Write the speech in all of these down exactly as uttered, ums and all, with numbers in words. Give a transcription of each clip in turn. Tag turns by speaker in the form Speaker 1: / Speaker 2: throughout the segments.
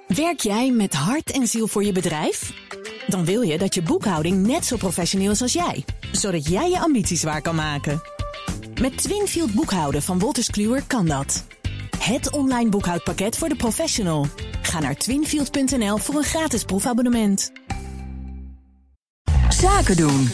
Speaker 1: Werk jij met hart en ziel voor je bedrijf? Dan wil je dat je boekhouding net zo professioneel is als jij, zodat jij je ambities waar kan maken. Met Twinfield boekhouden van Wolters Kluwer kan dat. Het online boekhoudpakket voor de professional. Ga naar twinfield punt n l voor een gratis proefabonnement. Zaken doen.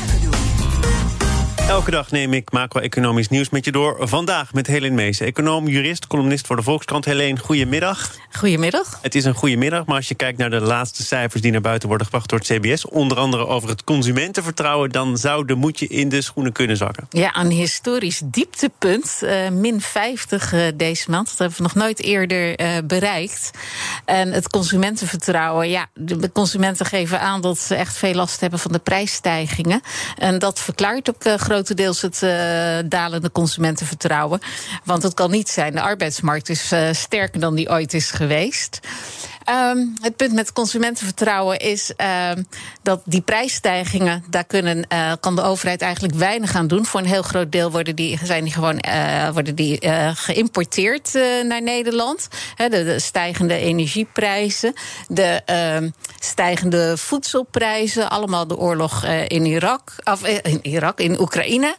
Speaker 2: Elke dag neem ik macro-economisch nieuws met je door. Vandaag met Helene Meesen, econoom, jurist, columnist voor de Volkskrant. Helene, goedemiddag.
Speaker 3: Goedemiddag.
Speaker 2: Het is een goede middag, maar als je kijkt naar de laatste cijfers die naar buiten worden gebracht door het C B S, onder andere over het consumentenvertrouwen, dan zou de moedje in de schoenen kunnen zakken.
Speaker 3: Ja, een historisch dieptepunt, uh, min vijftig uh, deze maand. Dat hebben we nog nooit eerder uh, bereikt. En het consumentenvertrouwen, ja, de consumenten geven aan dat ze echt veel last hebben van de prijsstijgingen. En dat verklaart ook uh, grotendeels het uh, dalende consumentenvertrouwen. Want het kan niet zijn, de arbeidsmarkt is uh, sterker dan die ooit is geweest. Um, het punt met consumentenvertrouwen is uh, dat die prijsstijgingen, daar kunnen, uh, kan de overheid eigenlijk weinig aan doen. Voor een heel groot deel worden die, zijn die gewoon uh, worden die, uh, geïmporteerd uh, naar Nederland. He, de, de stijgende energieprijzen, de uh, stijgende voedselprijzen, allemaal de oorlog uh, in Irak, of uh, in Irak, in Oekraïne.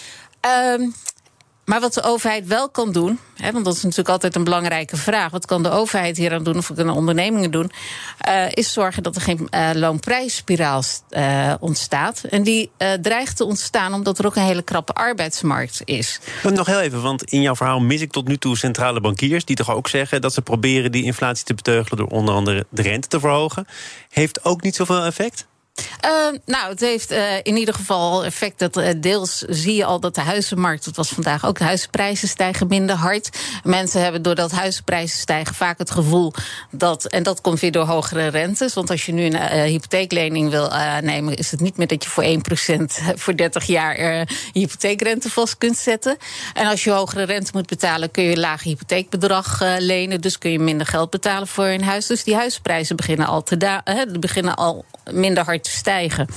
Speaker 3: Um, Maar wat de overheid wel kan doen, hè, want dat is natuurlijk altijd een belangrijke vraag, wat kan de overheid hier aan doen of wat kunnen ondernemingen doen, uh, is zorgen dat er geen uh, loonprijsspiraal uh, ontstaat. En die uh, dreigt te ontstaan omdat er ook een hele krappe arbeidsmarkt is.
Speaker 2: Nog heel even, want in jouw verhaal mis ik tot nu toe centrale bankiers die toch ook zeggen dat ze proberen die inflatie te beteugelen door onder andere de rente te verhogen. Heeft ook niet zoveel effect?
Speaker 3: Uh, nou, het heeft uh, in ieder geval effect dat uh, deels zie je al dat de huizenmarkt, dat was vandaag ook, de huizenprijzen stijgen minder hard. Mensen hebben doordat huizenprijzen stijgen vaak het gevoel dat, en dat komt weer door hogere rentes, want als je nu een uh, hypotheeklening wil uh, nemen, is het niet meer dat je voor één procent voor dertig jaar uh, je hypotheekrente vast kunt zetten. En als je hogere rente moet betalen, kun je een lager hypotheekbedrag uh, lenen, dus kun je minder geld betalen voor een huis. Dus die huizenprijzen beginnen al te da- uh, beginnen al minder hard te stijgen.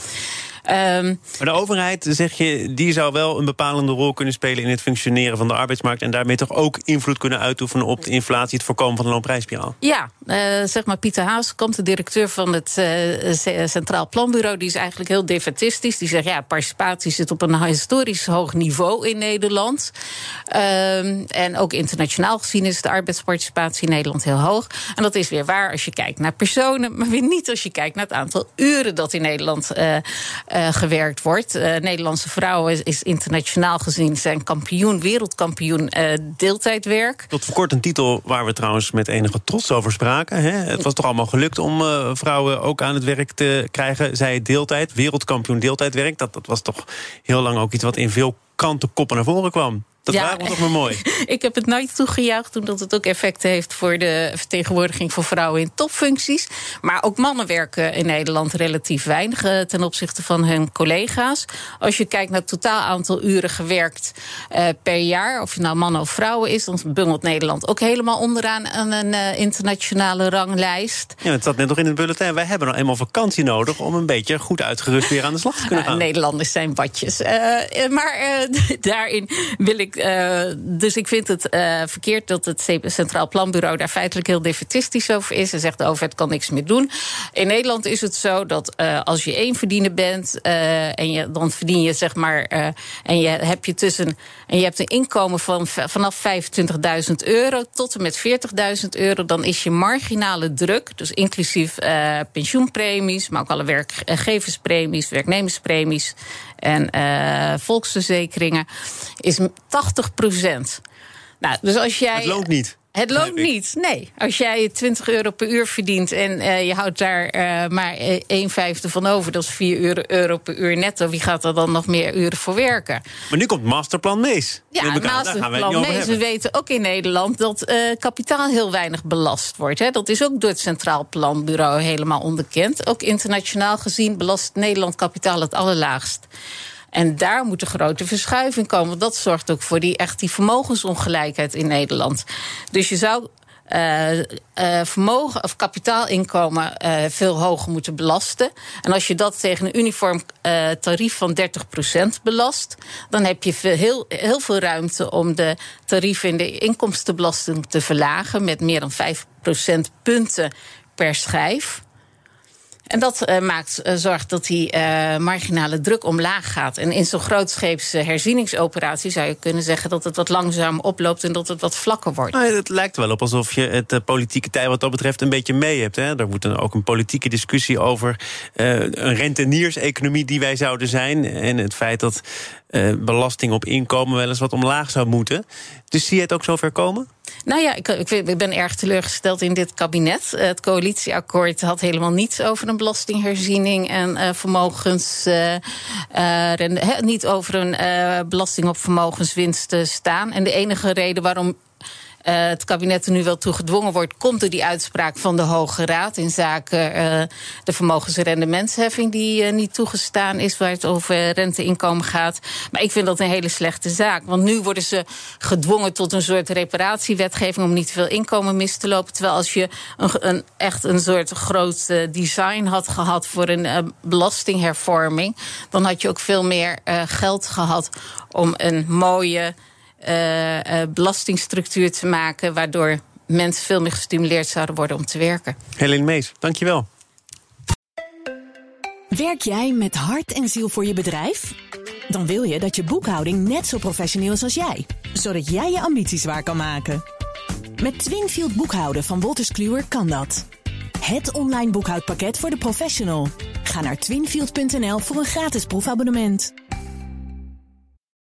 Speaker 3: Um,
Speaker 2: maar de overheid, zeg je, die zou wel een bepalende rol kunnen spelen in het functioneren van de arbeidsmarkt en daarmee toch ook invloed kunnen uitoefenen op de inflatie, het voorkomen van de loonprijsspiraal?
Speaker 3: Ja, uh, zeg maar Pieter Hazekamp, de directeur van het uh, Centraal Planbureau, die is eigenlijk heel defaististisch. Die zegt, ja, participatie zit op een historisch hoog niveau in Nederland. Um, en ook internationaal gezien is de arbeidsparticipatie in Nederland heel hoog. En dat is weer waar als je kijkt naar personen, maar weer niet als je kijkt naar het aantal uren dat in Nederland uh, Uh, gewerkt wordt. Uh, Nederlandse vrouwen is, is internationaal gezien zijn kampioen, wereldkampioen uh, deeltijdwerk.
Speaker 2: Tot voor kort een titel waar we trouwens met enige trots over spraken. Hè? Het was toch allemaal gelukt om uh, vrouwen ook aan het werk te krijgen. Zij deeltijd, wereldkampioen deeltijdwerk. Dat, dat was toch heel lang ook iets wat in veel krantenkoppen naar voren kwam. Dat
Speaker 3: ja,
Speaker 2: waren toch maar mooi.
Speaker 3: Ik heb het nooit toegejuicht, omdat het ook effecten heeft voor de vertegenwoordiging van vrouwen in topfuncties. Maar ook mannen werken in Nederland relatief weinig uh, ten opzichte van hun collega's. Als je kijkt naar het totaal aantal uren gewerkt uh, per jaar, of je nou mannen of vrouwen is, dan bungelt Nederland ook helemaal onderaan aan een uh, internationale ranglijst.
Speaker 2: Ja, het zat net nog in het bulletin. Wij hebben nog eenmaal vakantie nodig om een beetje goed uitgerust weer aan de slag te kunnen gaan.
Speaker 3: Uh, Nederlanders zijn watjes. Uh, maar uh, daarin wil ik Uh, dus ik vind het uh, verkeerd dat het Centraal Planbureau daar feitelijk heel defaitistisch over is. En zegt de overheid kan niks meer doen. In Nederland is het zo dat uh, als je één verdiener bent uh, en je, dan verdien je zeg maar uh, en je heb je tussen en je hebt een inkomen van vanaf vijfentwintigduizend euro tot en met veertigduizend euro, dan is je marginale druk, dus inclusief uh, pensioenpremies, maar ook alle werkgeverspremies, werknemerspremies en uh, volksverzekeringen, is tachtig procent. Nou, dus als jij,
Speaker 2: het loont niet.
Speaker 3: Het loont niet, nee. Als jij twintig euro per uur verdient en uh, je houdt daar uh, maar een vijfde van over, dat is vier euro per uur netto. Wie gaat er dan nog meer uren voor werken?
Speaker 2: Maar nu komt Masterplan Mees.
Speaker 3: Ja, Masterplan Mees. We weten ook in Nederland dat uh, kapitaal heel weinig belast wordt. Hè. Dat is ook door het Centraal Planbureau helemaal onderkend. Ook internationaal gezien belast Nederland kapitaal het allerlaagst. En daar moet een grote verschuiving komen. Want dat zorgt ook voor die, echt die vermogensongelijkheid in Nederland. Dus je zou Uh, uh, vermogen of kapitaalinkomen uh, veel hoger moeten belasten. En als je dat tegen een uniform uh, tarief van dertig procent belast, dan heb je veel, heel, heel veel ruimte om de tarieven in de inkomstenbelasting te verlagen met meer dan vijf procentpunten per schijf. En dat uh, maakt, uh, zorgt dat die uh, marginale druk omlaag gaat. En in zo'n grootscheepse herzieningsoperatie zou je kunnen zeggen dat het wat langzaam oploopt en dat het wat vlakker wordt.
Speaker 2: Nou, het lijkt wel op alsof je het uh, politieke tij wat dat betreft een beetje mee hebt. Hè? Er moet dan ook een politieke discussie over uh, een rentenierseconomie die wij zouden zijn. En het feit dat uh, belasting op inkomen wel eens wat omlaag zou moeten. Dus zie je het ook zover komen?
Speaker 3: Nou ja, ik, ik ben erg teleurgesteld in dit kabinet. Het coalitieakkoord had helemaal niets over een belastingherziening en uh, vermogens. Uh, uh, he, niet over een uh, belasting op vermogenswinsten staan. En de enige reden waarom Uh, het kabinet er nu wel toe gedwongen wordt, komt door die uitspraak van de Hoge Raad in zaken uh, de vermogensrendementsheffing die uh, niet toegestaan is, waar het over renteinkomen gaat. Maar ik vind dat een hele slechte zaak. Want nu worden ze gedwongen tot een soort reparatiewetgeving om niet te veel inkomen mis te lopen. Terwijl als je een, een, echt een soort groot uh, design had gehad voor een uh, belastinghervorming, dan had je ook veel meer uh, geld gehad om een mooie Uh, uh, belastingstructuur te maken, waardoor mensen veel meer gestimuleerd zouden worden om te werken.
Speaker 2: Helene Mees, dankjewel.
Speaker 1: Werk jij met hart en ziel voor je bedrijf? Dan wil je dat je boekhouding net zo professioneel is als jij, zodat jij je ambities waar kan maken. Met Twinfield boekhouden van Wolters Kluwer kan dat. Het online boekhoudpakket voor de professional. Ga naar twinfield punt n l voor een gratis proefabonnement.